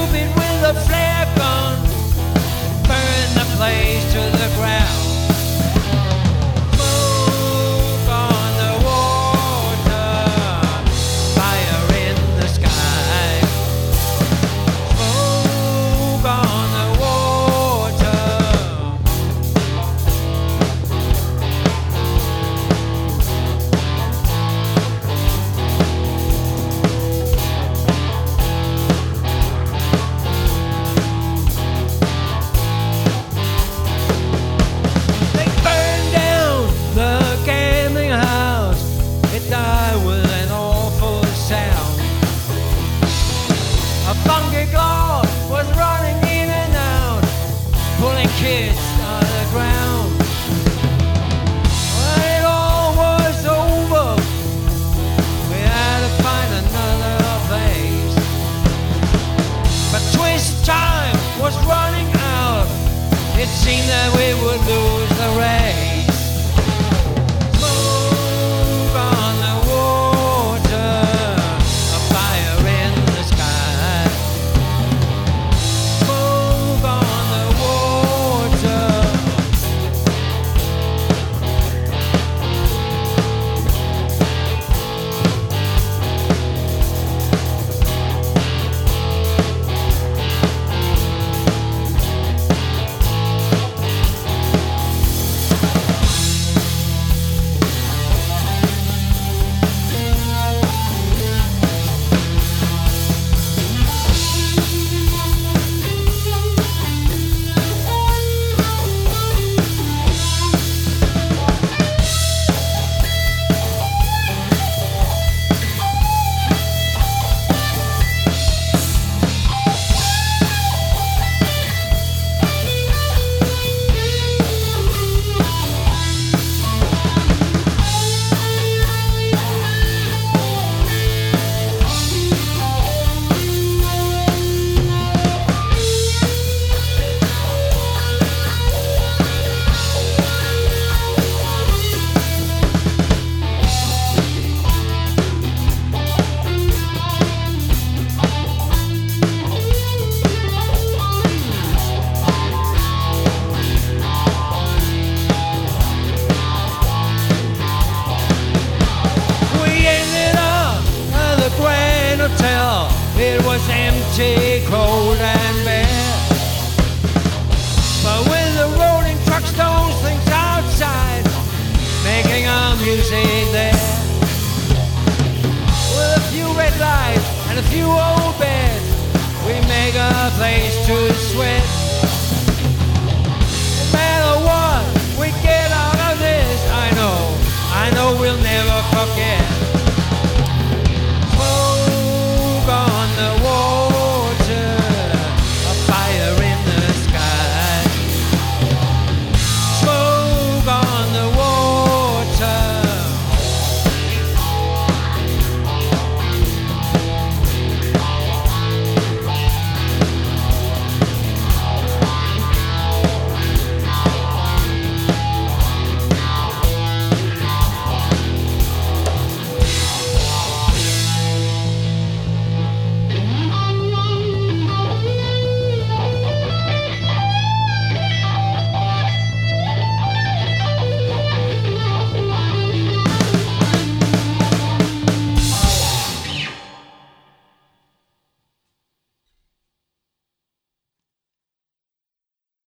Cupid with a flare gun, burn the place to the ground. Smoke on the water, fire in the sky. Smoke on the water. They burned down the gambling house. It died with an awful sound. A funky claw was running in and out, pulling kids out of the ground. When it all was over, we had to find another place. But twist time was running out. It seemed that we would lose the race. Smoke on the water, a fire in the sky. Smoke on the water. It was empty, cold and bare. But with the rolling trucks, those things outside, making our music there. With a few red lights and a few old beds, we make a place to sweat. No matter what we get out of this, I know we'll never forget.